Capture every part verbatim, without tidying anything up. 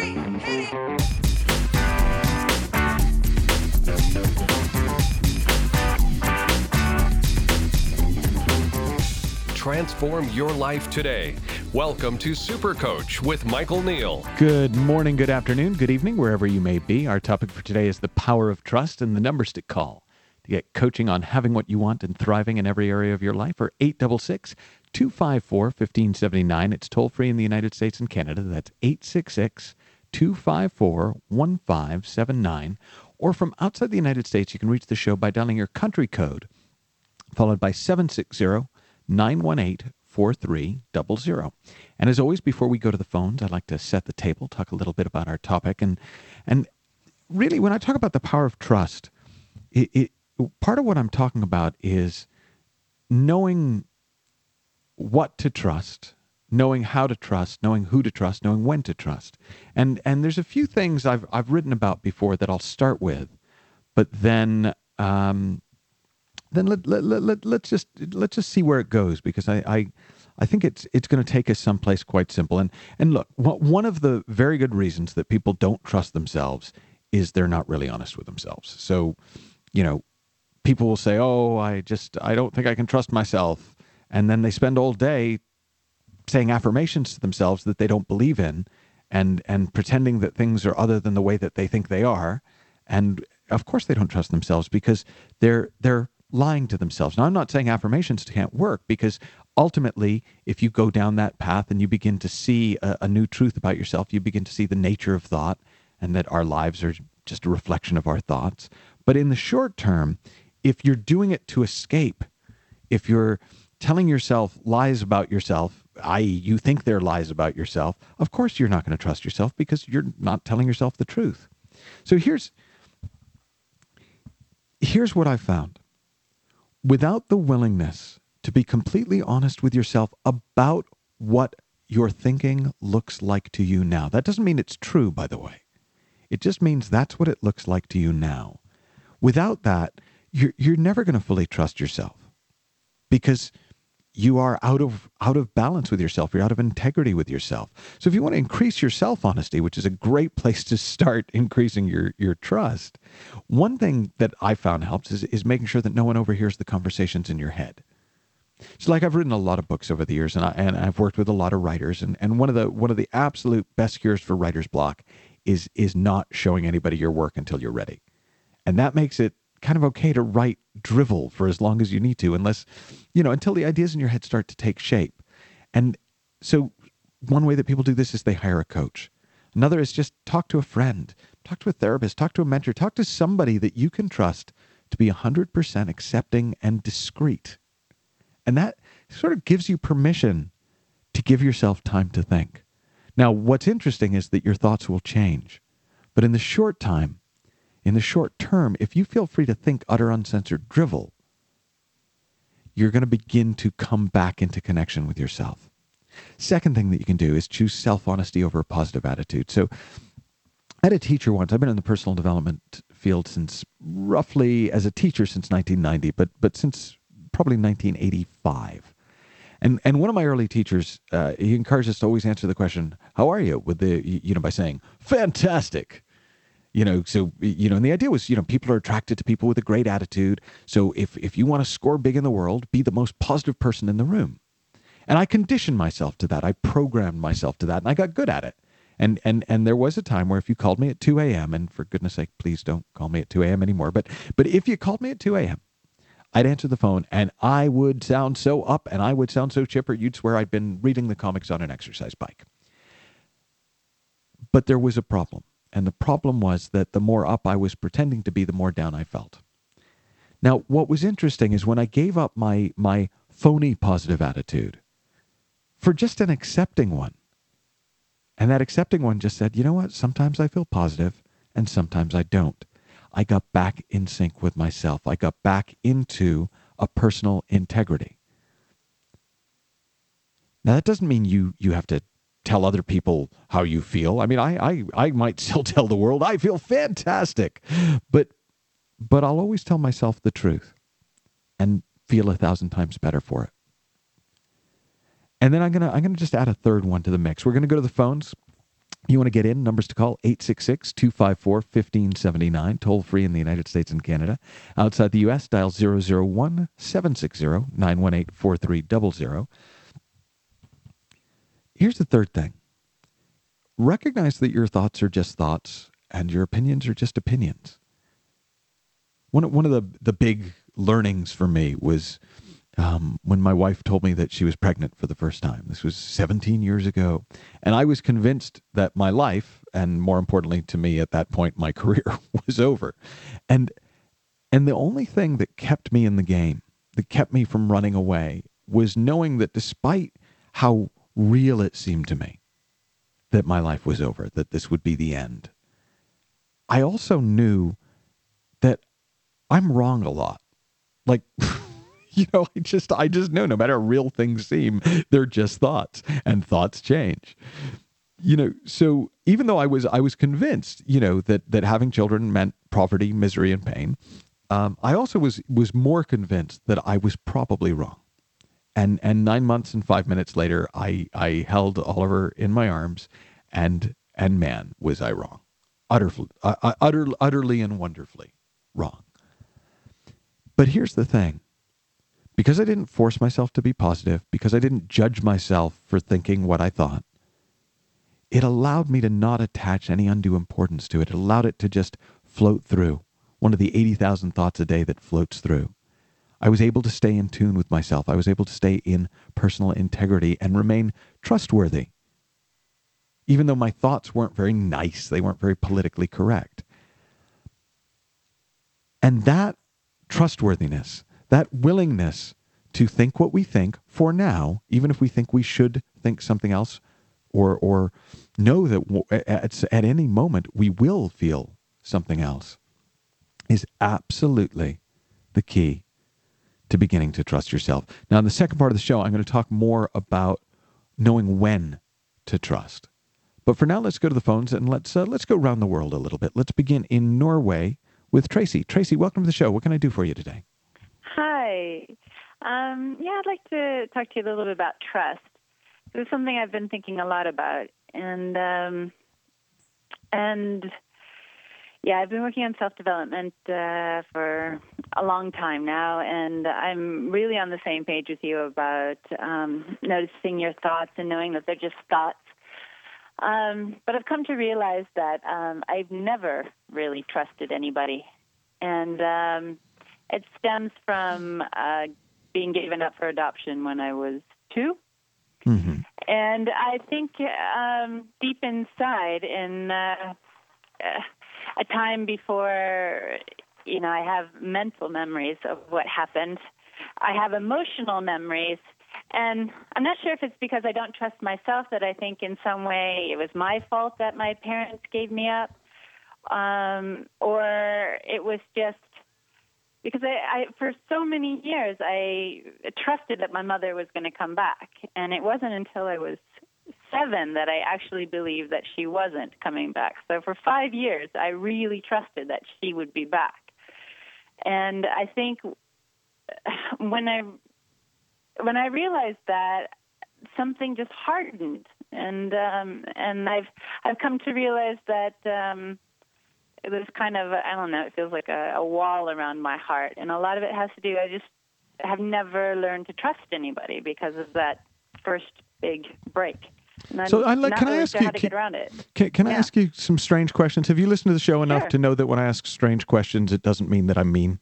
three, hit it. Transform your life today. Welcome to Super Coach with Michael Neal. Good morning, good afternoon, good evening, wherever you may be. Our topic for today is the power of trust, and the numbers to call to get coaching on having what you want and thriving in every area of your life are eight six six, two five four, one five seven nine. It's toll free in the United States and Canada. That's eight six six, two five four, one five seven nine. Or from outside the United States, you can reach the show by dialing your country code, followed by seven six zero, nine one eight, four three zero zero. And as always, before we go to the phones, I'd like to set the table, talk a little bit about our topic. And and really, when I talk about the power of trust, it, it part of what I'm talking about is knowing what to trust, knowing how to trust, knowing who to trust, knowing when to trust. And and there's a few things I've I've written about before that I'll start with, but then um, then let, let, let, let, let's just let's just see where it goes, because I I, I think it's it's going to take us someplace quite simple. And and look, one of the very good reasons that people don't trust themselves is they're not really honest with themselves. So, you know, people will say, "Oh, I just I don't think I can trust myself," and then they spend all day saying affirmations to themselves that they don't believe in, and and pretending that things are other than the way that they think they are. And of course, they don't trust themselves because they're they're lying to themselves. Now, I'm not saying affirmations can't work, because ultimately, if you go down that path and you begin to see a, a new truth about yourself, you begin to see the nature of thought and that our lives are just a reflection of our thoughts. But in the short term, if you're doing it to escape, if you're telling yourself lies about yourself, that is you think they're lies about yourself, of course you're not going to trust yourself because you're not telling yourself the truth. So here's here's what I found. Without the willingness to be completely honest with yourself about what your thinking looks like to you now, that doesn't mean it's true, by the way. It just means that's what it looks like to you now. Without that, you're, you're never going to fully trust yourself, because you are out of out of balance with yourself. You're out of integrity with yourself. So if you want to increase your self-honesty, which is a great place to start increasing your, your trust, one thing that I found helps is, is making sure that no one overhears the conversations in your head. So like I've written a lot of books over the years, and, I, and I've worked with a lot of writers, and, and one of the one of the absolute best cures for writer's block is is not showing anybody your work until you're ready. And that makes it kind of okay to write drivel for as long as you need to, unless, you know, until the ideas in your head start to take shape. And so one way that people do this is they hire a coach. Another is just talk to a friend, talk to a therapist, talk to a mentor, talk to somebody that you can trust to be one hundred percent accepting and discreet. And that sort of gives you permission to give yourself time to think. Now, what's interesting is that your thoughts will change. But in the short time, in the short term, if you feel free to think utter uncensored drivel, you're going to begin to come back into connection with yourself. Second thing that you can do is choose self-honesty over a positive attitude. So I had a teacher once. I've been in the personal development field since roughly, as a teacher, since nineteen ninety, but but since probably nineteen eighty-five. And and one of my early teachers, uh, he encouraged us to always answer the question, "How are you?" with the, you know, by saying, "Fantastic." You know, so, you know, and the idea was, you know, people are attracted to people with a great attitude. So if, if you want to score big in the world, be the most positive person in the room. And I conditioned myself to that. I programmed myself to that, and I got good at it. And and and there was a time where if you called me at two a.m., and for goodness sake, please don't call me at two a.m. anymore, but but if you called me at two a.m., I'd answer the phone, and I would sound so up, and I would sound so chipper, you'd swear I'd been reading the comics on an exercise bike. But there was a problem. And the problem was that the more up I was pretending to be, the more down I felt. Now, what was interesting is when I gave up my my phony positive attitude for just an accepting one, and that accepting one just said, you know what, sometimes I feel positive and sometimes I don't. I got back in sync with myself. I got back into a personal integrity. Now, that doesn't mean you you have to tell other people how you feel. I mean, I, I, I might still tell the world I feel fantastic, but, but I'll always tell myself the truth and feel a thousand times better for it. And then I'm going to, I'm going to just add a third one to the mix. We're going to go to the phones. You want to get in, numbers to call, eight six six, two five four, one five seven nine, toll free in the United States and Canada. Outside the U S, dial zero zero one, seven six zero, nine one eight, four three zero zero. Here's the third thing. Recognize that your thoughts are just thoughts and your opinions are just opinions. One of, one of the, the big learnings for me was um, when my wife told me that she was pregnant for the first time. This was seventeen years ago. And I was convinced that my life, and more importantly to me at that point, my career, was over. And, and the only thing that kept me in the game, that kept me from running away, was knowing that despite how real it seemed to me that my life was over, that this would be the end, I also knew that I'm wrong a lot. Like, you know, I just, I just know no matter how real things seem, they're just thoughts, and thoughts change. You know, so even though I was, I was convinced, you know, that, that having children meant poverty, misery, and pain, um, I also was, was more convinced that I was probably wrong. And, and nine months and five minutes later, I, I held Oliver in my arms, and, and man, was I wrong. Utterly, uh, utter, utterly and wonderfully wrong. But here's the thing. Because I didn't force myself to be positive, because I didn't judge myself for thinking what I thought, it allowed me to not attach any undue importance to it. It allowed it to just float through, one of the eighty thousand thoughts a day that floats through. I was able to stay in tune with myself. I was able to stay in personal integrity and remain trustworthy. Even though my thoughts weren't very nice, they weren't very politically correct. And that trustworthiness, that willingness to think what we think for now, even if we think we should think something else, or or know that at, at any moment we will feel something else, is absolutely the key to beginning to trust yourself. Now, in the second part of the show, I'm going to talk more about knowing when to trust. But for now, let's go to the phones and let's uh, let's go around the world a little bit. Let's begin in Norway with Tracy. Tracy, welcome to the show. What can I do for you today? Hi. Um, yeah, I'd like to talk to you a little bit about trust. This is something I've been thinking a lot about, and um, and yeah, I've been working on self-development uh, for a long time now, and I'm really on the same page with you about um, noticing your thoughts and knowing that they're just thoughts. Um, but I've come to realize that um, I've never really trusted anybody, and um, it stems from uh, being given up for adoption when I was two. Mm-hmm. And I think um, deep inside, in uh, a time before, you know, I have mental memories of what happened, I have emotional memories. And I'm not sure if it's because I don't trust myself that I think in some way it was my fault that my parents gave me up, um, or it was just because I, I, for so many years, I trusted that my mother was going to come back. And it wasn't until I was seven that I actually believed that she wasn't coming back. So for five years, I really trusted that she would be back. And I think when I when I realized that, something just hardened, and um, and I've I've come to realize that um, it was kind of, I don't know, it feels like a, a wall around my heart, and a lot of it has to do, I just have never learned to trust anybody because of that first big break. And So I I'm like, not can really I ask sure you? how to Can, get around it. can, can I Yeah. ask you some strange questions? Have you listened to the show enough Sure. to know that when I ask strange questions, it doesn't mean that I'm mean?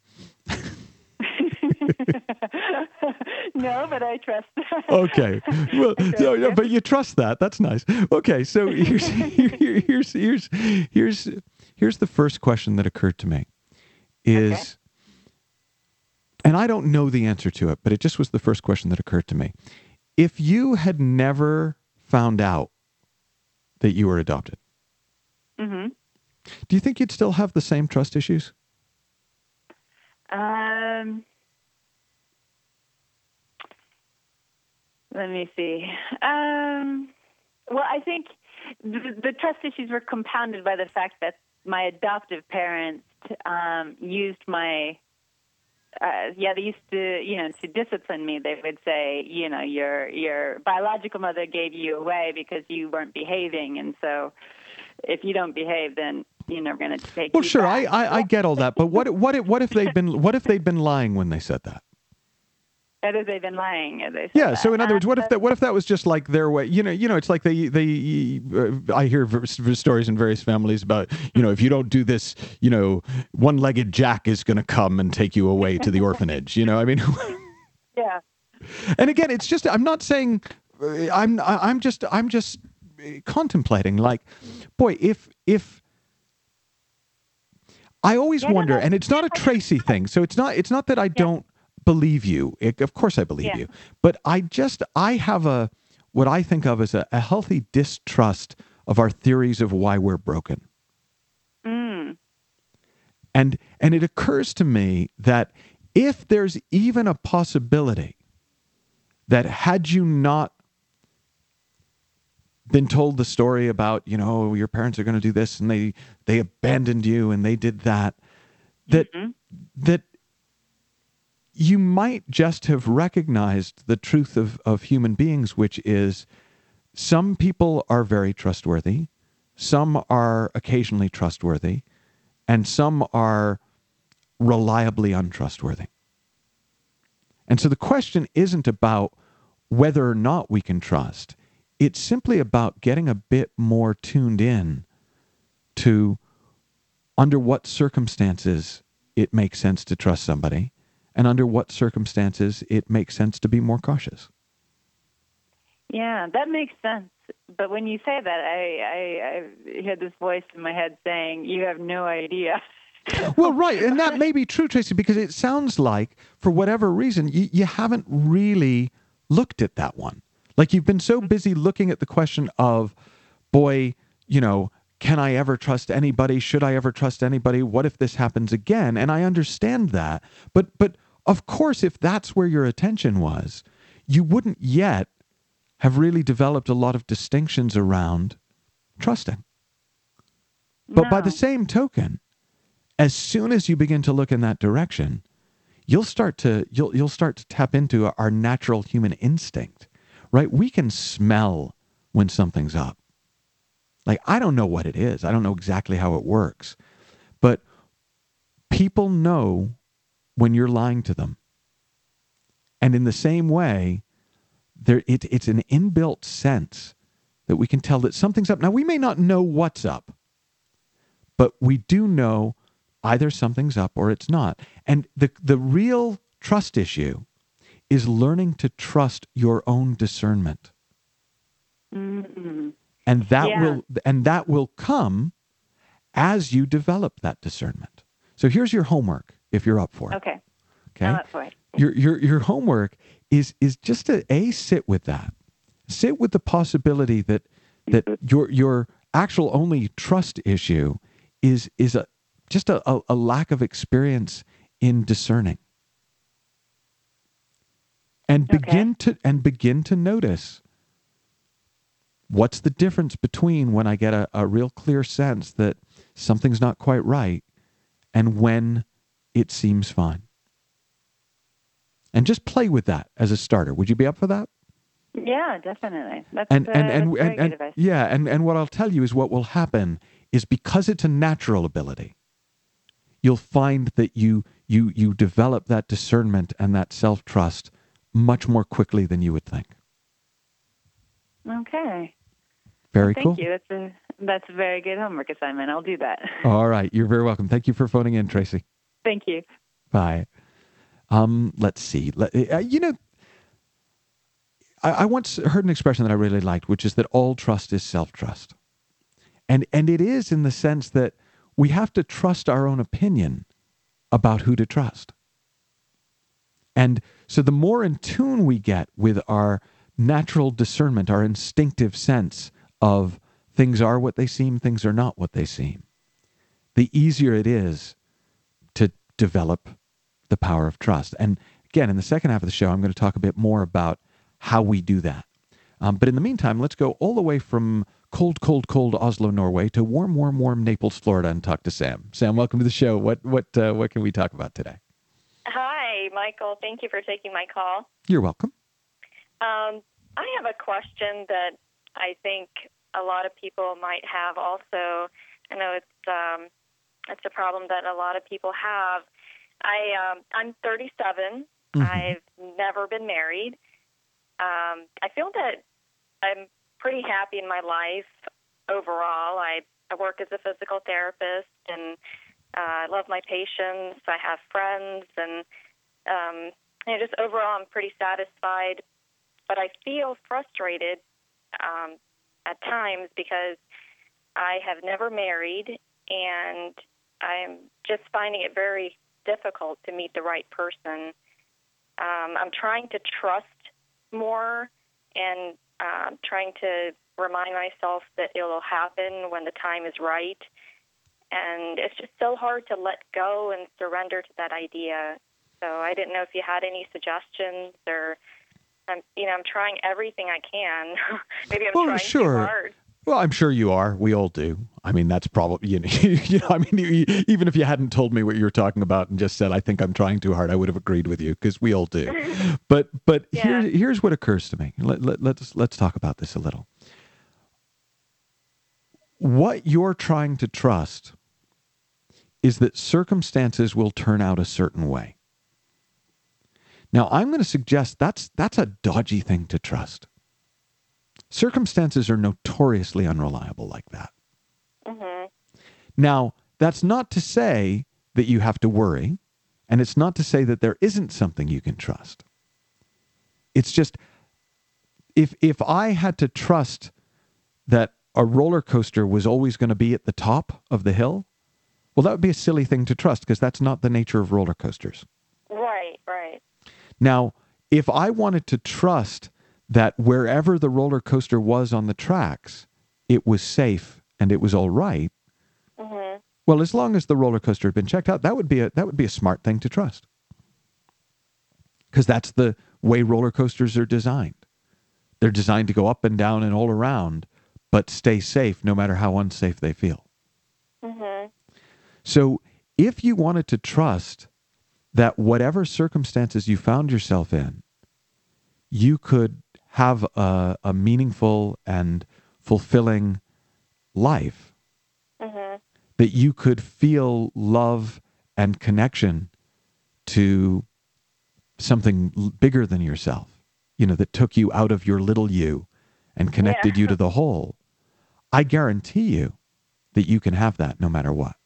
No, but I trust. Okay. Well, I trust no, no, you. but you trust that. That's nice. Okay, so here's here, here's here's here's here's the first question that occurred to me is, Okay. and I don't know the answer to it, but it just was the first question that occurred to me. If you had never found out that you were adopted, Mm-hmm. do you think you'd still have the same trust issues? Um, let me see. Um, well, I think the, the trust issues were compounded by the fact that my adoptive parents um, used my uh, yeah, they used to, you know, to discipline me. They would say, you know, your your biological mother gave you away because you weren't behaving, and so if you don't behave, then you know we're going to take Well, you sure, I, back. I I get all that, but what what if, what if they'd been what if they'd been lying when they said that? That is, they've been lying. As they said Yeah. that. So in other words, what if Uh, that what if that was just like their way? You know, you know, it's like they they. Uh, I hear v- v- stories in various families about, you know, if you don't do this, you know, one-legged Jack is going to come and take you away to the orphanage. You know, I mean. yeah. And again, it's just I'm not saying uh, I'm I'm just I'm just uh, contemplating, like, boy, if if I always Yeah, no, wonder, no. and it's not a Tracy thing, so it's not it's not that I don't believe you. It, of course I believe Yeah. you. But I just I have a what I think of as a, a healthy distrust of our theories of why we're broken. Mm. And and it occurs to me that if there's even a possibility that had you not been told the story about, you know, your parents are going to do this and they they abandoned you and they did that, that Mm-hmm. that you might just have recognized the truth of, of human beings, which is some people are very trustworthy, some are occasionally trustworthy, and some are reliably untrustworthy. And so the question isn't about whether or not we can trust. It's simply about getting a bit more tuned in to under what circumstances it makes sense to trust somebody and under what circumstances it makes sense to be more cautious. Yeah, that makes sense. But when you say that, I, I, I hear this voice in my head saying, you have no idea. Well, right. And that may be true, Tracy, because it sounds like, for whatever reason, you, you haven't really looked at that one. Like you've been so busy looking at the question of, boy, you know, can I ever trust anybody? Should I ever trust anybody? What if this happens again? And I understand that. But, but of course, if that's where your attention was, you wouldn't yet have really developed a lot of distinctions around trusting. But No. by the same token, as soon as you begin to look in that direction, you'll start to you'll you'll start to tap into our natural human instinct, right? We can smell when something's up. Like, I don't know what it is. I don't know exactly how it works. But people know when you're lying to them. And in the same way, there it, it's an inbuilt sense that we can tell that something's up. Now, we may not know what's up, but we do know either something's up or it's not. And the the real trust issue is learning to trust your own discernment. Mm-hmm. And that Yeah. will and that will come as you develop that discernment. So here's your homework if you're up for it. Okay. Okay. I'm up for it. Your your your homework is is just to a sit with that. Sit with the possibility that that your your actual only trust issue is is a just a, a, a lack of experience in discerning. And begin to and begin to notice what's the difference between when I get a, a real clear sense that something's not quite right and when it seems fine. And just play with that as a starter. Would you be up for that? Yeah, definitely. That's, And uh, and and, that's very and, good and advice. yeah, and, and what I'll tell you is what will happen is because it's a natural ability, you'll find that you you you develop that discernment and that self-trust much more quickly than you would think. Okay. Very Thank cool. you. That's a that's a very good homework assignment. I'll do that. All right. You're very welcome. Thank you for phoning in, Tracy. Thank you. Bye. Um, let's see. Let, uh, you know, I, I once heard an expression that I really liked, which is that all trust is self-trust. And and it is in the sense that we have to trust our own opinion about who to trust. And so the more in tune we get with our natural discernment, our instinctive sense of things are what they seem, things are not what they seem, the easier it is to develop the power of trust. And again, in the second half of the show, I'm going to talk a bit more about how we do that. Um, but in the meantime, let's go all the way from cold, cold, cold Oslo, Norway to warm, warm, warm Naples, Florida, and talk to Sam. Sam, welcome to the show. What what uh, what can we talk about today? Hi. Michael. Thank you for taking my call. You're welcome. Um, I have a question that I think a lot of people might have also. I know it's um, it's a problem that a lot of people have. I um, I'm thirty-seven. Mm-hmm. I've never been married. Um, I feel that I'm pretty happy in my life overall. I, I work as a physical therapist, and uh, I love my patients. I have friends, and um, you know, just overall, I'm pretty satisfied. But I feel frustrated um, at times because I have never married, and I'm just finding it very difficult to meet the right person. Um, I'm trying to trust more and uh, trying to remind myself that it will happen when the time is right. And it's just so hard to let go and surrender to that idea. So I didn't know if you had any suggestions, or I'm, you know, I'm trying everything I can. Maybe I'm well, trying sure. too hard. Well, I'm sure you are. We all do. I mean, that's probably, you know, you know, I mean, even if you hadn't told me what you were talking about and just said, I think I'm trying too hard, I would have agreed with you, because we all do. But but Yeah. here, here's what occurs to me. Let, let, let's, let's talk about this a little. What you're trying to trust is that circumstances will turn out a certain way. Now, I'm going to suggest that's that's a dodgy thing to trust. Circumstances are notoriously unreliable like that. Mm-hmm. Now, that's not to say that you have to worry, and it's not to say that there isn't something you can trust. It's just, if if I had to trust that a roller coaster was always going to be at the top of the hill, well, that would be a silly thing to trust, because that's not the nature of roller coasters. Right, right. Now, if I wanted to trust that wherever the roller coaster was on the tracks, it was safe and it was all right, Mm-hmm. well, as long as the roller coaster had been checked out, that would be a that would be a smart thing to trust, because that's the way roller coasters are designed. They're designed to go up and down and all around, but stay safe no matter how unsafe they feel. Mm-hmm. So if you wanted to trust that whatever circumstances you found yourself in, you could have a, a meaningful and fulfilling life, Mm-hmm. that you could feel love and connection to something l- bigger than yourself, you know, that took you out of your little you and connected Yeah. you to the whole, I guarantee you that you can have that no matter what.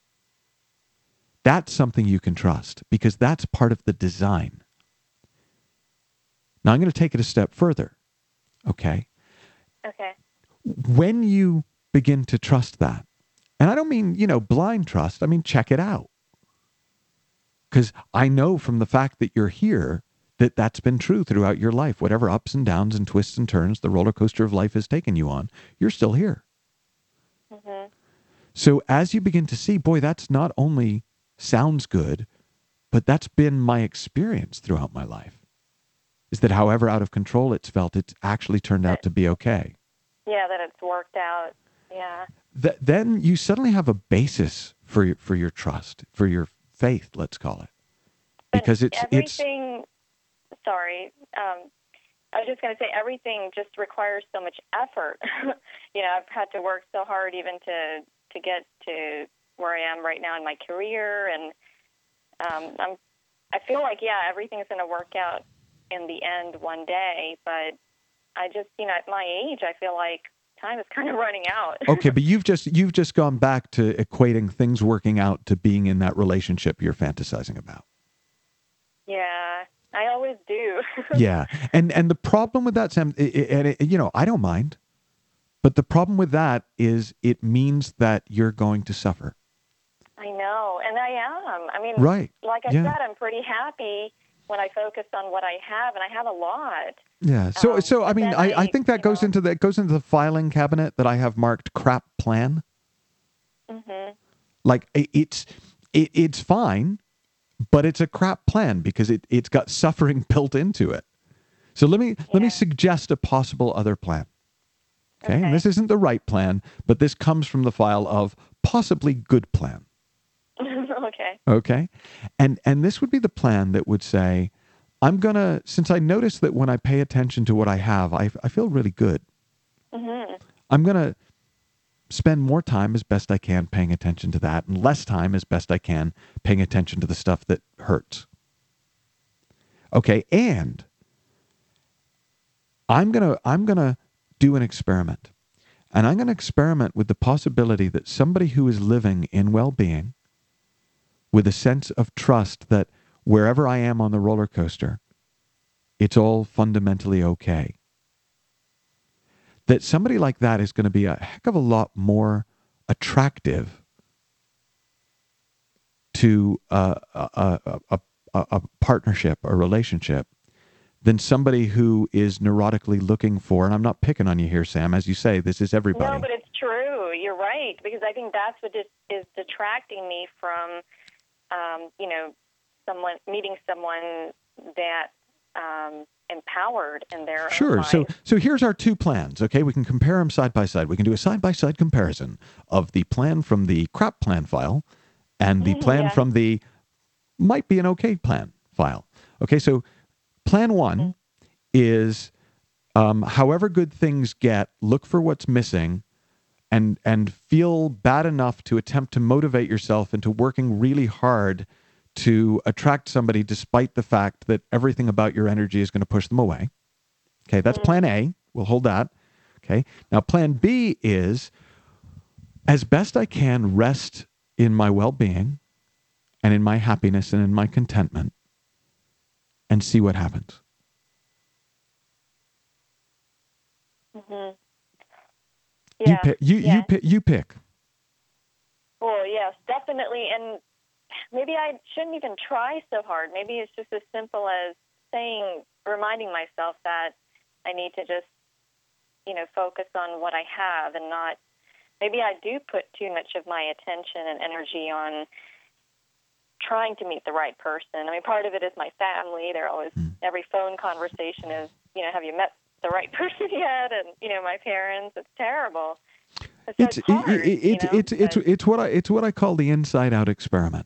That's something you can trust, because that's part of the design. Now I'm going to take it a step further. Okay. Okay. When you begin to trust that, and I don't mean, you know, blind trust, I mean, check it out. Because I know from the fact that you're here that that's been true throughout your life. Whatever ups and downs and twists and turns the roller coaster of life has taken you on, you're still here. Mm-hmm. So as you begin to see, boy, that's not only sounds good, but that's been my experience throughout my life, is that however out of control it's felt, it's actually turned out to be okay. Yeah, that it's worked out. Yeah. Th- then you suddenly have a basis for your, for your trust, for your faith, let's call it. Because But it's, it's, everything, sorry, um, I was just going to say everything just requires so much effort. You know, I've had to work so hard even to, to get to where I am right now in my career. And um, I'm, I feel like, yeah, everything's going to work out in the end one day. But I just, you know, at my age, I feel like time is kind of running out. okay, but you've just, you've just gone back to equating things working out to being in that relationship you're fantasizing about. Yeah, I always do. Yeah. And, and the problem with that, Sam, i- i- and it, you know, I don't mind, but the problem with that is it means that you're going to suffer. I know, and I am. I mean, Right. like I Yeah. said, I'm pretty happy when I focus on what I have, and I have a lot. Yeah. So, Um, so I but mean, then I, I I, think that you goes know- into that goes into the filing cabinet that I have marked crap plan. Mm-hmm. Like it, it's, it, it's fine, but it's a crap plan because it, it's got suffering built into it. So let me, let me Yeah. suggest a possible other plan. Okay? Okay. And this isn't the right plan, but this comes from the file of possibly good plan. Okay. Okay. Okay. And and this would be the plan that would say, I'm going to, since I notice that when I pay attention to what I have, I, I feel really good. Mm-hmm. I'm going to spend more time as best I can paying attention to that and less time as best I can paying attention to the stuff that hurts. Okay. And I'm going to, I'm going to do an experiment. And I'm going to experiment with the possibility that somebody who is living in well-being with a sense of trust that wherever I am on the roller coaster, it's all fundamentally okay. That somebody like that is going to be a heck of a lot more attractive to a, a, a, a, a partnership, a relationship, than somebody who is neurotically looking for, and I'm not picking on you here, Sam, as you say, this is everybody. No, but it's true. You're right, because I think that's what is detracting me from, um, you know, someone meeting someone that um, empowered in their sure. own life. So, so here's our two plans. Okay, we can compare them side by side. We can do a side by side comparison of the plan from the crap plan file and the plan Yeah. from the might be an okay plan file. Okay, so plan one mm-hmm. is, um, however good things get, look for what's missing, and and feel bad enough to attempt to motivate yourself into working really hard to attract somebody despite the fact that everything about your energy is going to push them away. Okay, that's plan A. We'll hold that. Okay. Now, plan B is, as best I can, rest in my well-being and in my happiness and in my contentment and see what happens. Mm-hmm. You Yeah. pick. You, yeah. you pick. You pick. Well, yes, definitely. And maybe I shouldn't even try so hard. Maybe it's just as simple as saying, reminding myself that I need to just, you know, focus on what I have and not, maybe I do put too much of my attention and energy on trying to meet the right person. I mean, part of it is my family. They're always, mm. every phone conversation is, you know, have you met the right person yet? And, you know, my parents, it's terrible. It's, it's, it's hard, it, it, you it, know, it's, it's, it's what I, it's what I call the inside out experiment.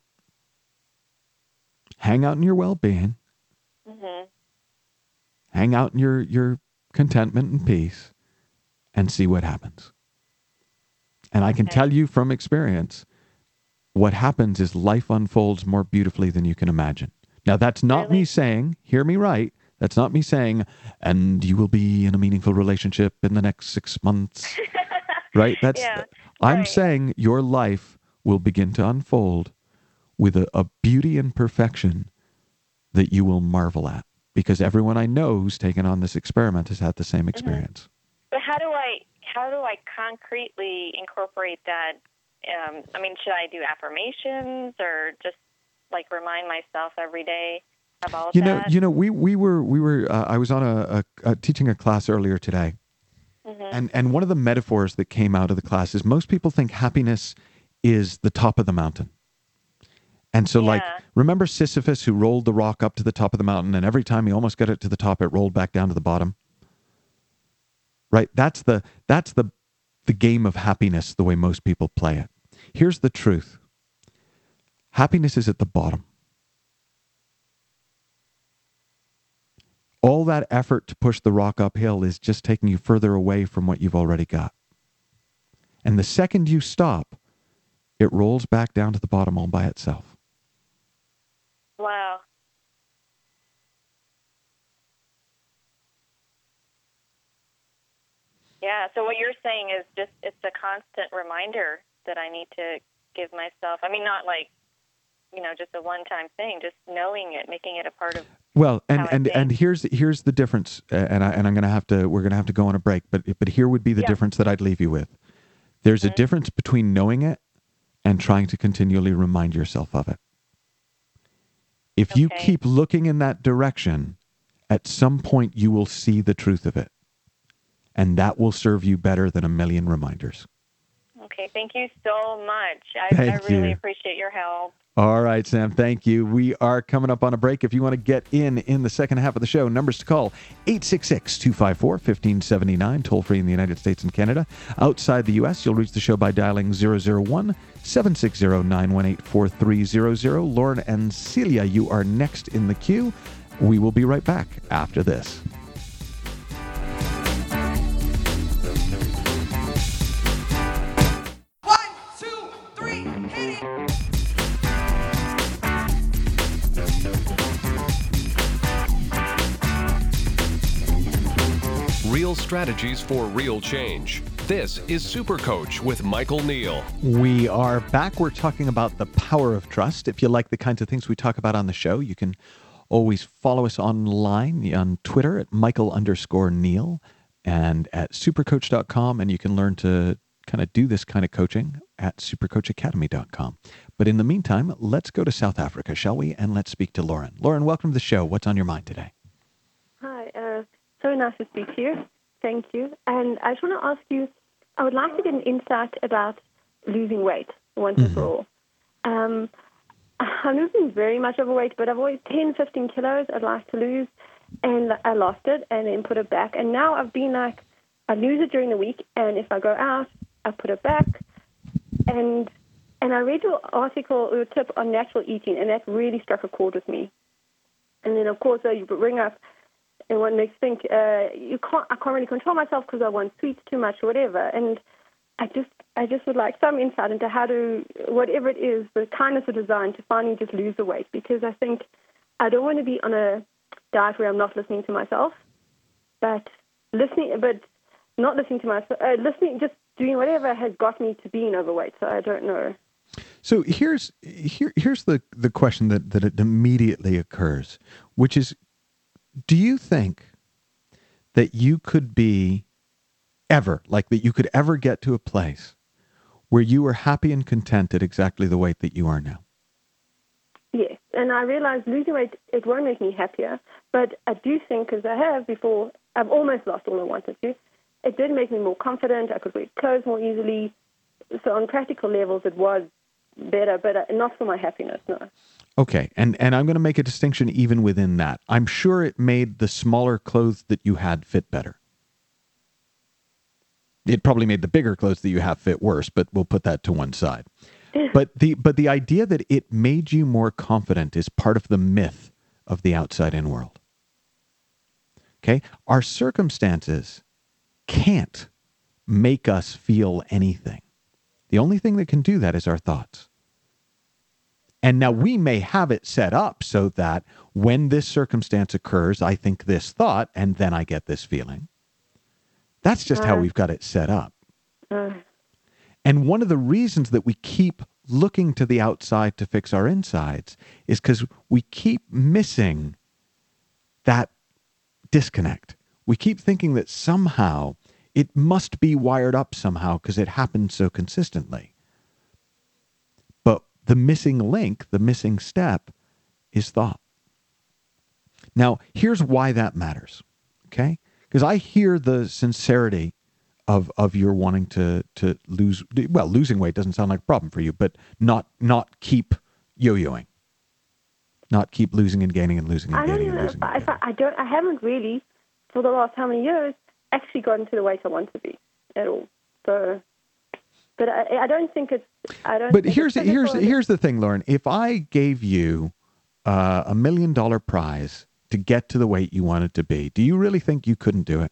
Hang out in your well-being. Mm-hmm. Hang out in your, your contentment and peace and see what happens. And I can okay. tell you from experience, what happens is life unfolds more beautifully than you can imagine. Now, that's not really? me saying, hear me right, that's not me saying, and you will be in a meaningful relationship in the next six months. Right? That's yeah, I'm right. saying your life will begin to unfold with a, a beauty and perfection that you will marvel at. Because everyone I know who's taken on this experiment has had the same experience. Mm-hmm. But how do I how do I concretely incorporate that? Um, I mean, should I do affirmations or just like remind myself every day about you know, that? You know, we we were we were uh, I was on a, a, a teaching a class earlier today, mm-hmm. and and one of the metaphors that came out of the class is most people think happiness is the top of the mountain. And so, yeah. like, remember Sisyphus who rolled the rock up to the top of the mountain, and every time he almost got it to the top, it rolled back down to the bottom? Right? That's the that's the the game of happiness, the way most people play it. Here's the truth. Happiness is at the bottom. All that effort to push the rock uphill is just taking you further away from what you've already got. And the second you stop, it rolls back down to the bottom all by itself. Wow. Yeah, so what you're saying is just it's a constant reminder that I need to give myself. I mean, not like, you know, just a one-time thing, just knowing it, making it a part of Well, and how I and think. and here's here's the difference, uh, and I and I'm going to have to we're going to have to go on a break, but but here would be the yeah. difference that I'd leave you with. There's mm-hmm. a difference between knowing it and trying to continually remind yourself of it. If okay. you keep looking in that direction, at some point you will see the truth of it. And that will serve you better than a million reminders. Okay, thank you so much. I, Thank I really you. appreciate your help. All right, Sam, thank you. We are coming up on a break. If you want to get in in the second half of the show, numbers to call, eight six six, two five four, one five seven nine, toll-free in the United States and Canada. Outside the U S, you'll reach the show by dialing zero zero one, seven six zero, nine one eight, four three zero zero. Lauren and Celia, you are next in the queue. We will be right back after this. One, two, three, hit it! Real strategies for real change. This is Super Coach with Michael Neal. We are back. We're talking about the power of trust. If you like the kinds of things we talk about on the show, you can always follow us online on Twitter at Michael underscore Neal and at supercoach dot com. And you can learn to kind of do this kind of coaching at supercoach academy dot com. But in the meantime, let's go to South Africa, shall we? And let's speak to Lauren. Lauren, welcome to the show. What's on your mind today? Hi, uh, so nice to speak to you. Thank you. And I just want to ask you, I would like to get an insight about losing weight once and for all. Um, I'm losing very much overweight, but I've always ten, fifteen kilos I'd like to lose, and I lost it and then put it back. And now I've been like, I lose it during the week, and if I go out, I put it back. And and I read your article, your tip on natural eating, and that really struck a chord with me. And then, of course, uh, you bring up, and one makes think, uh, you can't, I can't really control myself because I want sweets too much or whatever. And I just I just would like some insight into how to, whatever it is, the kindness of design to finally just lose the weight. Because I think I don't want to be on a diet where I'm not listening to myself, but listening, but not listening to myself, uh, listening, just doing whatever has got me to being overweight. So I don't know. So here's here here's the, the question that, that it immediately occurs, which is, do you think that you could be ever, like that you could ever get to a place where you were happy and content at exactly the weight that you are now? Yes, and I realize losing weight, it won't make me happier, but I do think, because I have before, I've almost lost all I wanted to, it did make me more confident, I could wear clothes more easily, so on practical levels it was better, but not for my happiness, no. Okay, and, and I'm going to make a distinction even within that. I'm sure it made the smaller clothes that you had fit better. It probably made the bigger clothes that you have fit worse, but we'll put that to one side. But the but the idea that it made you more confident is part of the myth of the outside-in world. Okay? Our circumstances can't make us feel anything. The only thing that can do that is our thoughts. And now we may have it set up so that when this circumstance occurs, I think this thought, and then I get this feeling. That's just uh, how we've got it set up. Uh, and one of the reasons that we keep looking to the outside to fix our insides is because we keep missing that disconnect. We keep thinking that somehow it must be wired up somehow because it happens so consistently. But the missing link, the missing step, is thought. Now, here's why that matters, okay? Because I hear the sincerity of of your wanting to to lose, well, losing weight doesn't sound like a problem for you, but not not keep yo-yoing. Not keep losing and gaining and losing and I don't gaining even, and losing. I, and I, I don't. I haven't really, for the last how many years, actually gotten to the weight I want to be at all. So, but I, I don't think it's. I don't. But think here's it's here's here's the thing, Lauren. If I gave you uh, a million dollar prize to get to the weight you wanted to be, do you really think you couldn't do it?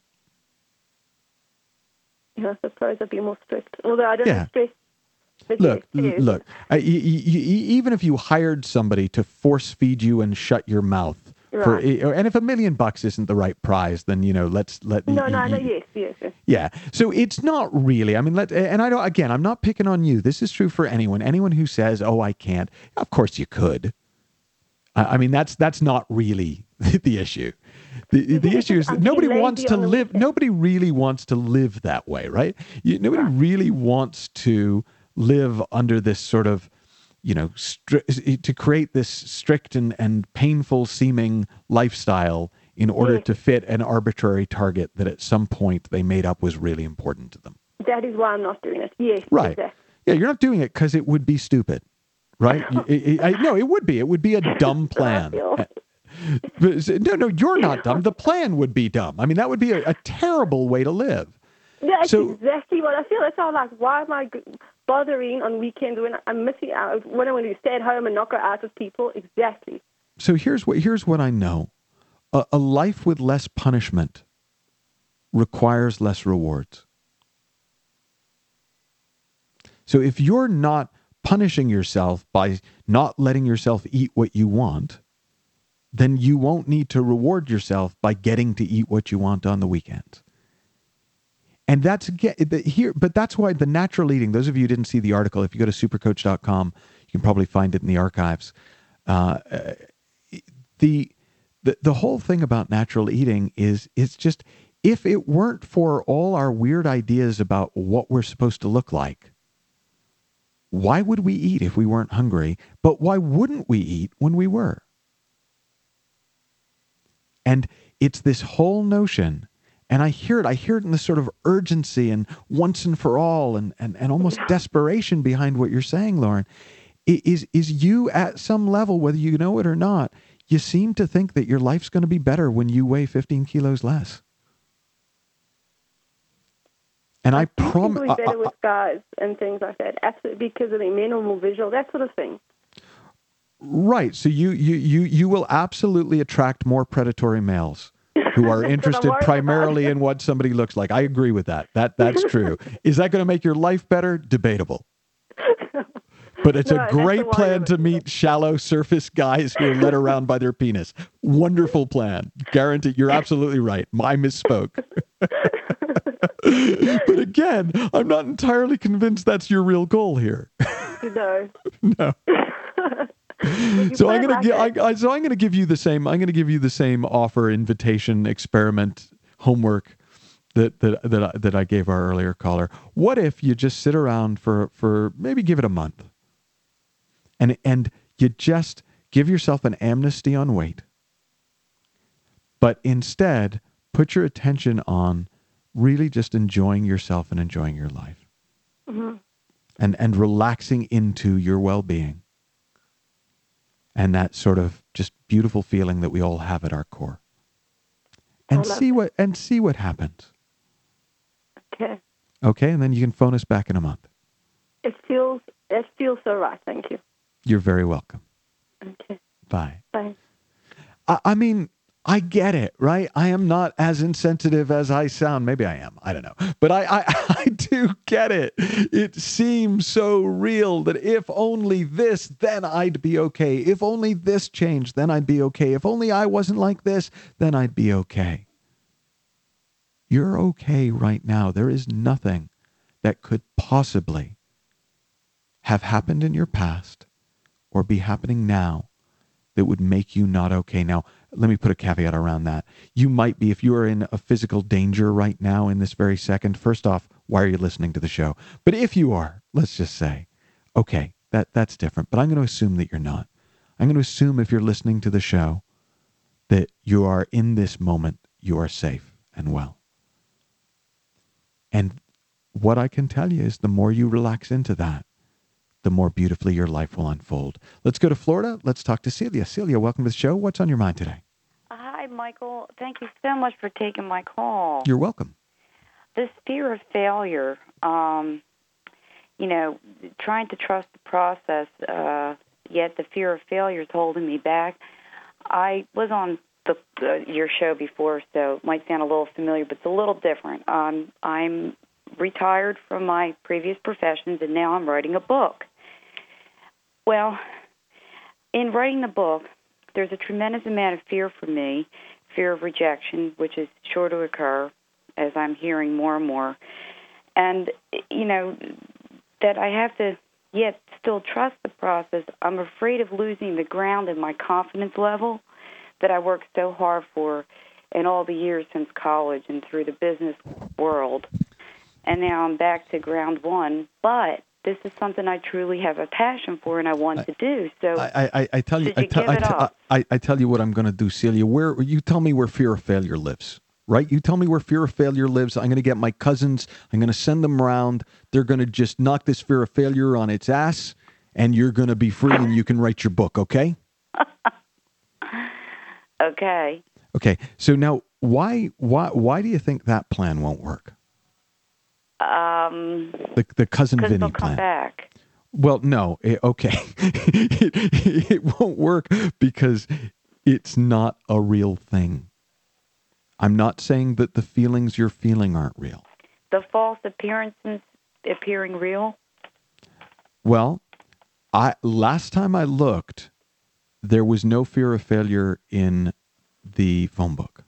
Yeah, I suppose I'd be more strict. Although I don't Yeah. have stress. But Look, yes, yes. look. Uh, y- y- y- even if you hired somebody to force feed you and shut your mouth, for, Right. and if a million bucks isn't the right prize, then you know, let's let. No, y- no, y- no. Yes, yes, yes. Yeah. So it's not really, I mean, let, and I don't, again, I'm not picking on you. This is true for anyone. Anyone who says, oh, I can't. Of course you could. I, I mean, that's, that's not really the issue. The, the issue is that I'm nobody being wants lazy to on the live, weekend. nobody really wants to live that way, right? You, nobody really wants to live under this sort of, you know, stri- to create this strict and, and painful seeming lifestyle in order Yes. to fit an arbitrary target that at some point they made up was really important to them. That is why I'm not doing it. Yes, Right. exactly. Yeah, you're not doing it because it would be stupid, right? I, I, I, no, it would be. It would be a dumb plan. No, no, you're not dumb. The plan would be dumb. I mean, that would be a, a terrible way to live. Yeah, that's so, exactly what I feel. That's how, like, why am I bothering on weekends when I'm missing out, when I want to stay at home and not go out with people? Exactly. So here's what here's what I know. A, a life with less punishment requires less rewards. So if you're not punishing yourself by not letting yourself eat what you want, then you won't need to reward yourself by getting to eat what you want on the weekends. And that's get the, here, but that's why the natural eating, those of you who didn't see the article, if you go to supercoach dot com, you can probably find it in the archives. Uh, the, the, the whole thing about natural eating is, it's just, if it weren't for all our weird ideas about what we're supposed to look like, why would we eat if we weren't hungry? But why wouldn't we eat when we were? And it's this whole notion, and I hear it, I hear it in this sort of urgency and once and for all and, and, and almost desperation behind what you're saying, Lauren, is, is you at some level, whether you know it or not, you seem to think that your life's going to be better when you weigh fifteen kilos less. And I, I promise... People be better with guys and things like that, absolutely, because of the men are more visual, that sort of thing. Right. So you, you, you, you will absolutely attract more predatory males who are interested primarily in what somebody looks like. I agree with that. That That's true. Is that going to make your life better? Debatable. But it's no, a great plan to meet shallow surface guys who are led around by their penis. Wonderful plan. Guaranteed. You're absolutely right. I misspoke. But again, I'm not entirely convinced that's your real goal here. No. No. So I'm gonna give. I, I, so I'm gonna give you the same. I'm gonna give you the same offer, invitation, experiment, homework that that that I, that I gave our earlier caller. What if you just sit around for for maybe give it a month, and and you just give yourself an amnesty on weight, but instead put your attention on really just enjoying yourself and enjoying your life, mm-hmm. and and relaxing into your well-being. And that sort of just beautiful feeling that we all have at our core. And see that. what and see what happens. Okay. Okay, and then you can phone us back in a month. It feels it feels so right, thank you. You're very welcome. Okay. Bye. Bye. I, I mean, I get it, right? I am not as insensitive as I sound. Maybe I am. I don't know. But I, I, I do get it. It seems so real that if only this, then I'd be okay. If only this changed, then I'd be okay. If only I wasn't like this, then I'd be okay. You're okay right now. There is nothing that could possibly have happened in your past or be happening now that would make you not okay. Now, let me put a caveat around that. You might be, if you are in a physical danger right now in this very second, first off, why are you listening to the show? But if you are, let's just say, okay, that, that's different. But I'm going to assume that you're not. I'm going to assume if you're listening to the show that you are in this moment, you are safe and well. And what I can tell you is the more you relax into that, the more beautifully your life will unfold. Let's go to Florida. Let's talk to Celia. Celia, welcome to the show. What's on your mind today? Hi, Michael. Thank you so much for taking my call. You're welcome. This fear of failure, um, you know, trying to trust the process, uh, yet the fear of failure is holding me back. I was on the, uh, your show before, so it might sound a little familiar, but it's a little different. Um, I'm retired from my previous professions, and now I'm writing a book. Well, in writing the book, there's a tremendous amount of fear for me, fear of rejection, which is sure to occur as I'm hearing more and more. And, you know, that I have to yet still trust the process. I'm afraid of losing the ground in my confidence level that I worked so hard for in all the years since college and through the business world. And now I'm back to ground one, but this is something I truly have a passion for and I want I, to do. So I, I, I tell you, you I, te- I, te- I, I tell you what I'm going to do, Celia. Where you tell me where fear of failure lives, right? You tell me where fear of failure lives. I'm going to get my cousins. I'm going to send them around. They're going to just knock this fear of failure on its ass, and you're going to be free and you can write your book, okay? Okay. Okay. So now, why why why do you think that plan won't work? Um, The the cousin because Vinny they'll come plan. back. Well, no. It, okay, it, it won't work because it's not a real thing. I'm not saying that the feelings you're feeling aren't real. The false appearances appearing real? Well, I last time I looked, there was no fear of failure in the phone book.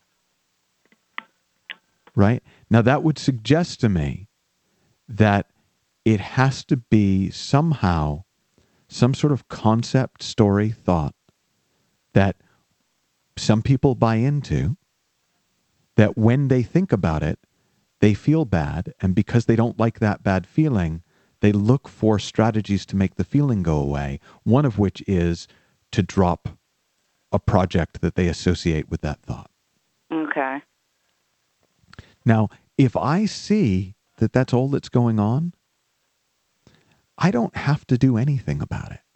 Right? Now that would suggest to me that it has to be somehow some sort of concept, story, thought that some people buy into, that when they think about it, they feel bad, and because they don't like that bad feeling, they look for strategies to make the feeling go away, one of which is to drop a project that they associate with that thought. Okay. Now, if I see that that's all that's going on, I don't have to do anything about it.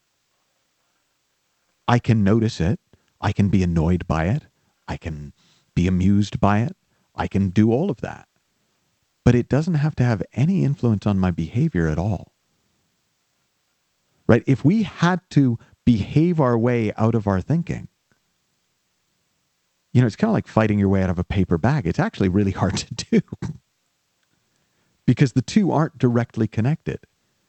I can notice it. I can be annoyed by it. I can be amused by it. I can do all of that. But it doesn't have to have any influence on my behavior at all. Right? If we had to behave our way out of our thinking, you know, it's kind of like fighting your way out of a paper bag. It's actually really hard to do because the two aren't directly connected.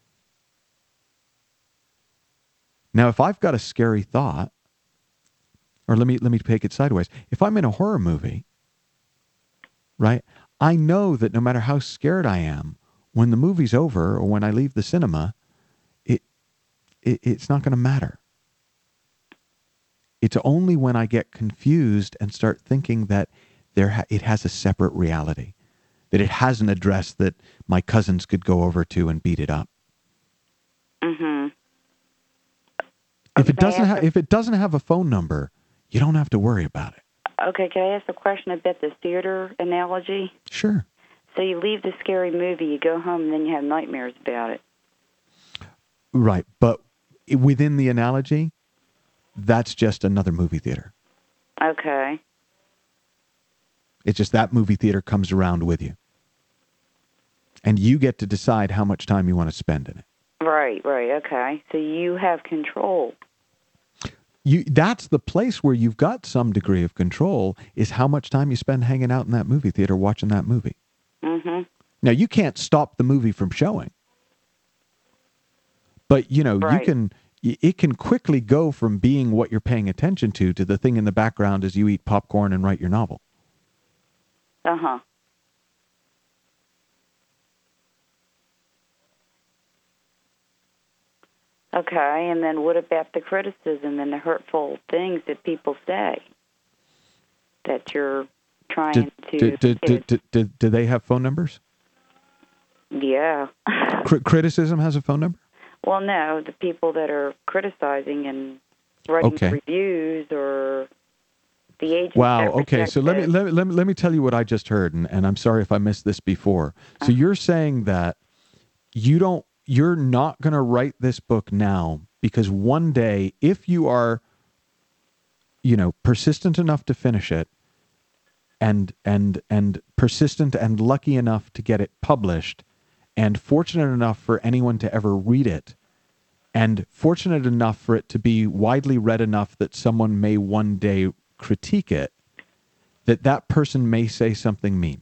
Now, if I've got a scary thought, or let me let me take it sideways. If I'm in a horror movie, right, I know that no matter how scared I am, when the movie's over or when I leave the cinema, it, it it's not going to matter. It's only when I get confused and start thinking that there ha- it has a separate reality, that it has an address that my cousins could go over to and beat it up. Mm-hmm. If it doesn't Can I ha- ask a- if it doesn't have a phone number, you don't have to worry about it. Okay, can I ask a question about the theater analogy? Sure. So you leave the scary movie, you go home, and then you have nightmares about it. Right, but within the analogy, that's just another movie theater. Okay. It's just that movie theater comes around with you. And you get to decide how much time you want to spend in it. Right, right, okay. So you have control. You that's the place where you've got some degree of control, is how much time you spend hanging out in that movie theater watching that movie. Mm-hmm. Now, you can't stop the movie from showing. But, you know, Right. you can it can quickly go from being what you're paying attention to to the thing in the background as you eat popcorn and write your novel. Uh-huh. Okay, and then what about the criticism and the hurtful things that people say that you're trying Do, to... do, do, do, do, do, do they have phone numbers? Yeah. Cri- criticism has a phone number? Well, no, the people that are criticizing and writing Okay. reviews or the agents. Wow. that Okay. reject So let me, it. let me let me let me tell you what I just heard, and, and I'm sorry if I missed this before. So you're saying that you don't, you're not going to write this book now because one day, if you are, you know, persistent enough to finish it, and and and persistent and lucky enough to get it published, and fortunate enough for anyone to ever read it, and fortunate enough for it to be widely read enough that someone may one day critique it, that that person may say something mean.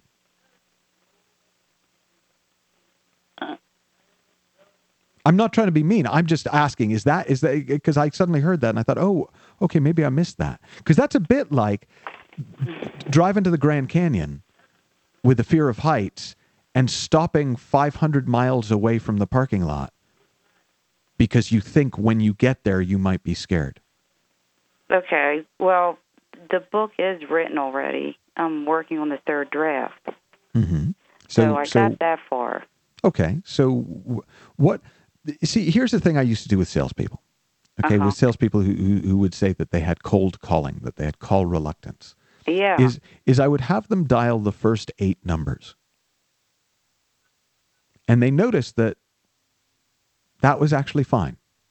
I'm not trying to be mean. I'm just asking, is that, is that, because I suddenly heard that and I thought, oh, okay, maybe I missed that. Because that's a bit like driving to the Grand Canyon with the fear of heights and stopping five hundred miles away from the parking lot because you think when you get there, you might be scared. Okay, well, the book is written already. I'm working on the third draft. Mm-hmm. So, So, I so got that far. okay. So wh- what? See, here's the thing I used to do with salespeople. Okay, Uh-huh. with salespeople who, who who would say that they had cold calling, that they had call reluctance. Yeah. Is is I would have them dial the first eight numbers, and they noticed that that was actually fine.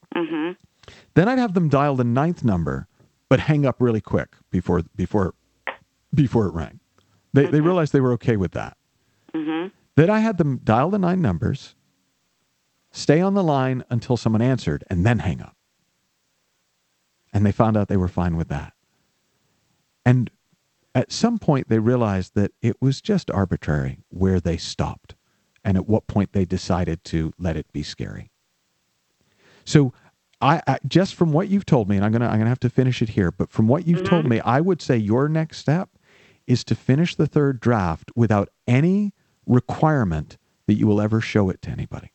Then I'd have them dial the ninth number, but hang up really quick before before before it rang. They mm-hmm. they realized they were okay with that. Mm-hmm. Then I had them dial the nine numbers, stay on the line until someone answered, and then hang up. And they found out they were fine with that. And at some point, they realized that it was just arbitrary where they stopped and at what point they decided to let it be scary. So I, I just from what you've told me, and I'm gonna I'm gonna have to finish it here, but from what you've mm-hmm. told me, I would say your next step is to finish the third draft without any requirement that you will ever show it to anybody.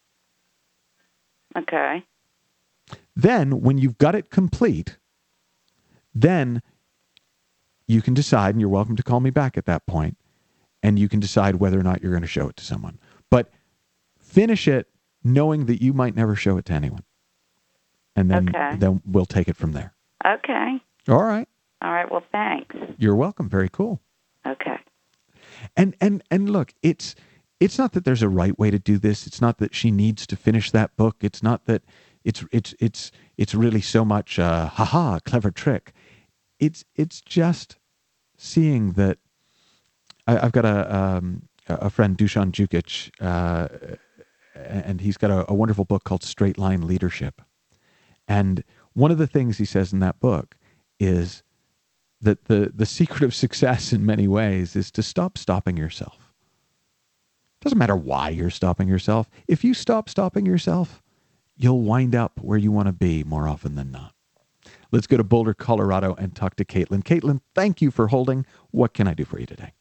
Okay. Then, when you've got it complete, then you can decide, and you're welcome to call me back at that point, and you can decide whether or not you're going to show it to someone. But finish it knowing that you might never show it to anyone. And then, okay. then we'll take it from there. Okay. All right. All right. Well, thanks. You're welcome. Very cool. Okay. And and and look, it's it's not that there's a right way to do this. It's not that she needs to finish that book. It's not that it's it's it's it's really so much uh, haha clever trick. It's it's just seeing that. I, I've got a um, a friend, Dusan Djukic, uh, and he's got a, a wonderful book called Straight Line Leadership. And one of the things he says in that book is that the, the secret of success in many ways is to stop stopping yourself. Doesn't matter why you're stopping yourself. If you stop stopping yourself, you'll wind up where you want to be more often than not. Let's go to Boulder, Colorado and talk to Caitlin. Caitlin, thank you for holding. What can I do for you today?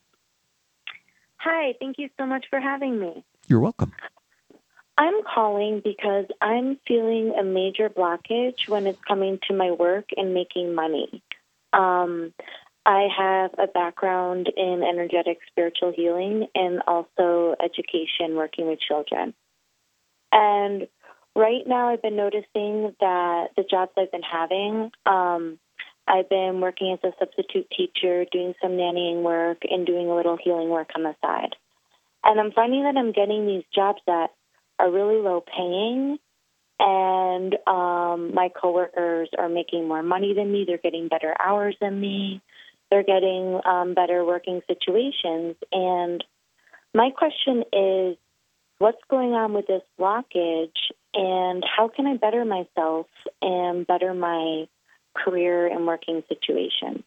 Hi, thank you so much for having me. You're welcome. I'm calling because I'm feeling a major blockage when it's coming to my work and making money. Um, I have a background in energetic spiritual healing and also education working with children. And right now I've been noticing that the jobs I've been having, um, I've been working as a substitute teacher, doing some nannying work, and doing a little healing work on the side. And I'm finding that I'm getting these jobs that are really low paying, and um, my coworkers are making more money than me. They're getting better hours than me. They're getting um, better working situations. And my question is, what's going on with this blockage, and how can I better myself and better my career and working situation?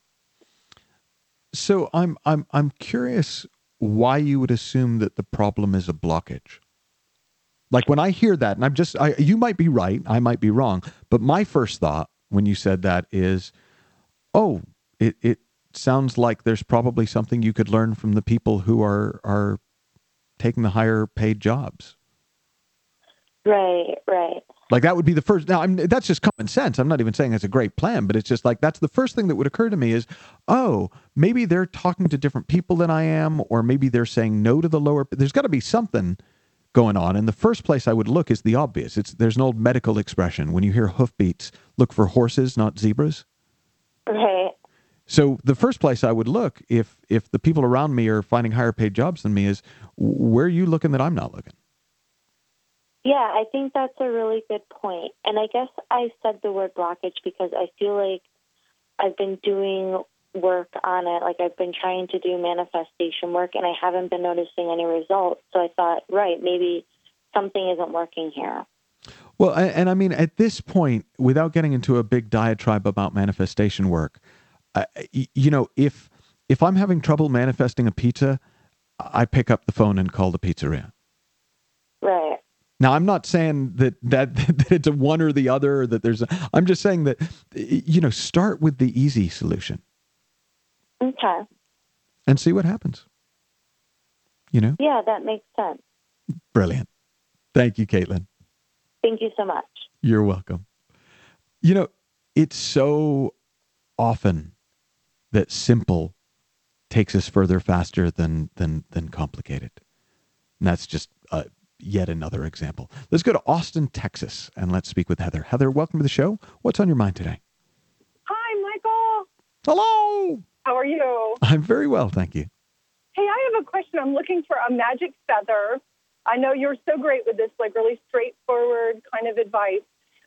So I'm I'm I'm curious why you would assume that the problem is a blockage. Like when I hear that, and I'm just, I, you might be right, I might be wrong, but my first thought when you said that is, oh, it, it sounds like there's probably something you could learn from the people who are, are taking the higher paid jobs. Right, right. Like that would be the first, now I'm, that's just common sense. I'm not even saying it's a great plan, but it's just like, that's the first thing that would occur to me is, oh, maybe they're talking to different people than I am, or maybe they're saying no to the lower, there's got to be something going on. And the first place I would look is the obvious. It's there's an old medical expression. When you hear hoofbeats, look for horses, not zebras. Right. So the first place I would look, if if the people around me are finding higher paid jobs than me, is where are you looking that I'm not looking? Yeah, I think that's a really good point. And I guess I said the word blockage because I feel like I've been doing work on it. Like I've been trying to do manifestation work and I haven't been noticing any results. So I thought, right, maybe something isn't working here. Well, and, and I mean, at this point, without getting into a big diatribe about manifestation work, uh, you know, if if I'm having trouble manifesting a pizza, I pick up the phone and call the pizzeria. Right. Now, I'm not saying that, that that it's a one or the other, or that there's a, I'm just saying that, you know, start with the easy solution. Okay. And see what happens. You know? Yeah, that makes sense. Brilliant. Thank you, Caitlin. Thank you so much. You're welcome. You know, it's so often that simple takes us further faster than than than complicated. And that's just uh, yet another example. Let's go to Austin, Texas, and let's speak with Heather. Heather, welcome to the show. What's on your mind today? Hi, Michael. Hello. How are you? I'm very well, thank you. Hey, I have a question. I'm looking for a magic feather. I know you're so great with this, like really straightforward kind of advice.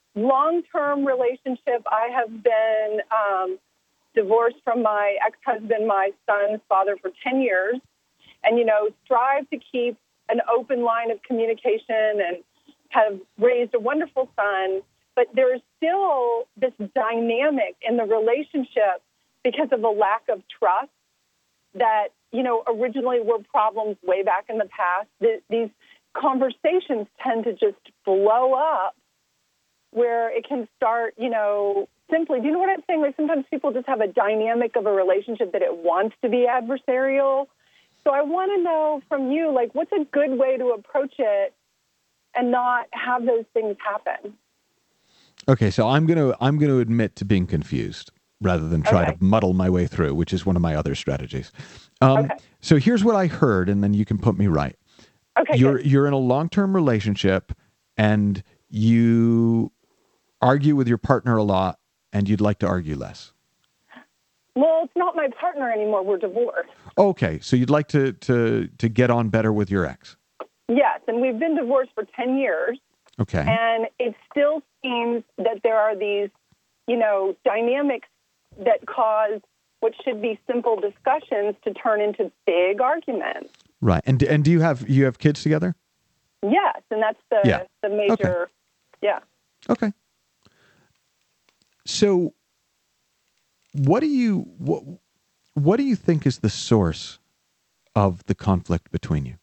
long-term relationship. I have been um, divorced from my ex-husband, my son's father, for ten years, and, you know, strive to keep an open line of communication and have raised a wonderful son. But there's still this dynamic in the relationship because of a lack of trust that, you know, originally were problems way back in the past. The, these conversations tend to just blow up where it can start, you know, simply, do you know what I'm saying? Like sometimes people just have a dynamic of a relationship that it wants to be adversarial. So I want to know from you, like, what's a good way to approach it and not have those things happen? Okay, so I'm going to I'm going to admit to being confused rather than try Okay. to muddle my way through, which is one of my other strategies. Um, Okay. So here's what I heard, and then you can put me right. Okay, You're good. you're in a long-term relationship, and you argue with your partner a lot, and you'd like to argue less. Well, it's not my partner anymore. We're divorced. Okay, so you'd like to to to get on better with your ex. Yes, and we've been divorced for ten years. Okay. And it still seems that there are these, you know, dynamics that cause what should be simple discussions to turn into big arguments. Right. And and do you have you have kids together? Yes, and that's the Yeah. the major, yeah. Okay. So what do you what what do you think is the source of the conflict between you?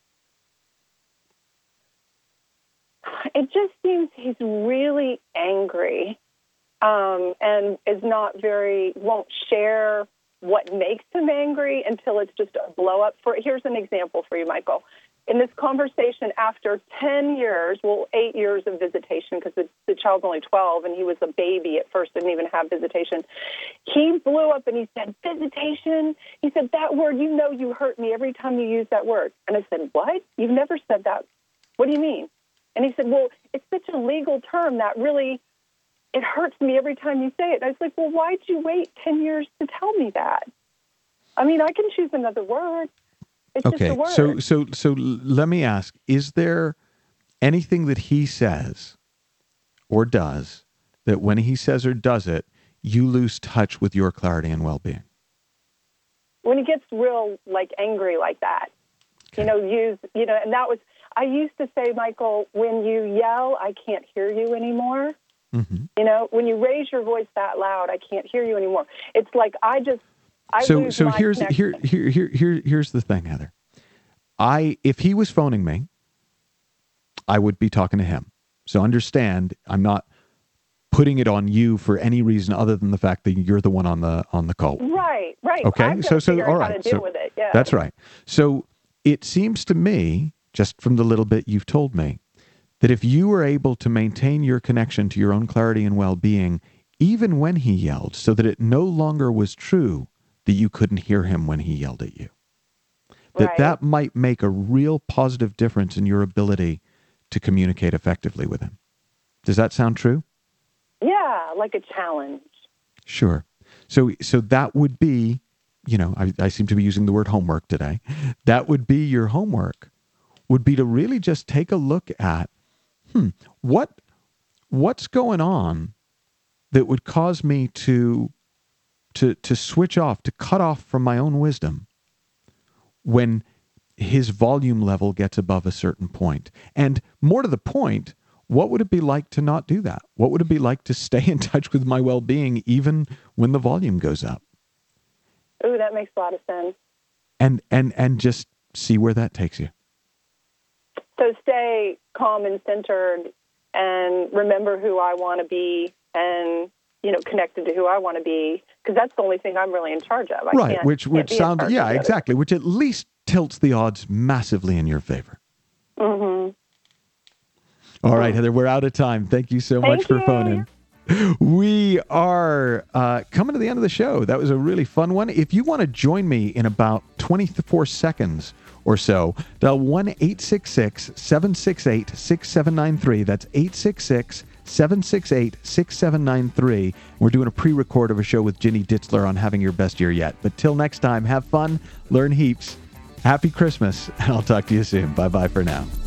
It just seems he's really angry um, and is not very, won't share what makes him angry until it's just a blow up. For here's an example for you, Michael. In this conversation, after ten years, well, eight years of visitation, because the, the child's only twelve and he was a baby at first, didn't even have visitation, he blew up and he said, visitation? He said, that word, you know you hurt me every time you use that word. And I said, what? You've never said that. What do you mean? And he said, well, it's such a legal term that really, it hurts me every time you say it. And I was like, well, why'd you wait ten years to tell me that? I mean, I can choose another word. It's Okay. just a word. So so so l- let me ask, is there anything that he says or does that when he says or does it, you lose touch with your clarity and well-being? When he gets real, like, angry like that, you know, use, you know, and that was, I used to say, Michael, when you yell, I can't hear you anymore. Mm-hmm. You know, when you raise your voice that loud, I can't hear you anymore. It's like I just, I So lose so my here's here, connection. here here here here's the thing, Heather. I if he was phoning me, I would be talking to him. So understand, I'm not putting it on you for any reason other than the fact that you're the one on the on the call. Right, right. Okay, I've so gotta so figure out all how right, to deal so with it. Yeah, that's right. So it seems to me, just from the little bit you've told me, that if you were able to maintain your connection to your own clarity and well-being, even when he yelled, so that it no longer was true that you couldn't hear him when he yelled at you, that Right. that might make a real positive difference in your ability to communicate effectively with him. Does that sound true? Yeah, like a challenge. Sure. So so that would be, you know, I, I seem to be using the word homework today. That would be your homework, would be to really just take a look at, hmm, what what's going on that would cause me to to to switch off, to cut off from my own wisdom when his volume level gets above a certain point. And more to the point, what would it be like to not do that? What would it be like to stay in touch with my well-being even when the volume goes up? Ooh, that makes a lot of sense. And and and just see where that takes you. So stay calm and centered and remember who I want to be and, you know, connected to who I want to be, because that's the only thing I'm really in charge of. I Right, can't, which can't which be in sounds charge yeah, of the other. exactly, which at least tilts the odds massively in your favor. Mm-hmm. All right, Heather, we're out of time. Thank you so much Thank for you. phoning. We are uh, coming to the end of the show. That was a really fun one. If you want to join me in about twenty-four seconds or so, dial one eight six six, seven six eight, six seven nine three. That's eight six six, seven six eight, six seven nine three. We're doing a pre-record of a show with Ginny Ditzler on having your best year yet. But till next time, have fun, learn heaps. Happy Christmas, and I'll talk to you soon. Bye-bye for now.